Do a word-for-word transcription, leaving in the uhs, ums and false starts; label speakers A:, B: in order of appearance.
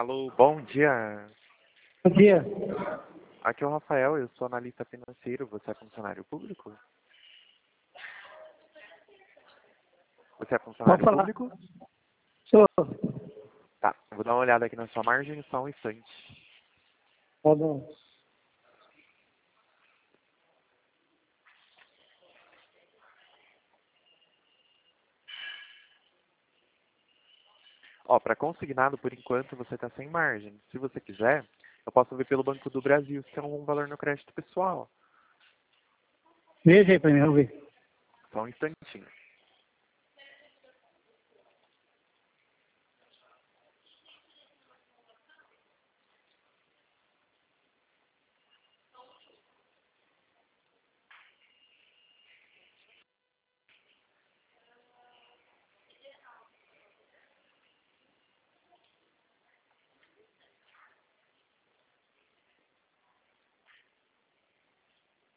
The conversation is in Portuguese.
A: Alô, bom dia.
B: Bom dia.
A: Aqui é o Rafael, eu sou analista financeiro. Você é funcionário público? Você é
B: Pode
A: funcionário
B: falar.
A: público?
B: Sou.
A: Tá, eu vou dar uma olhada aqui na sua margem, só um instante.
B: Tá bom.
A: Ó, para consignado, por enquanto, você está sem margem. Se você quiser, eu posso ver pelo Banco do Brasil se tem algum valor no crédito pessoal.
B: Veja aí pra mim, vamos ver.
A: Só um instantinho.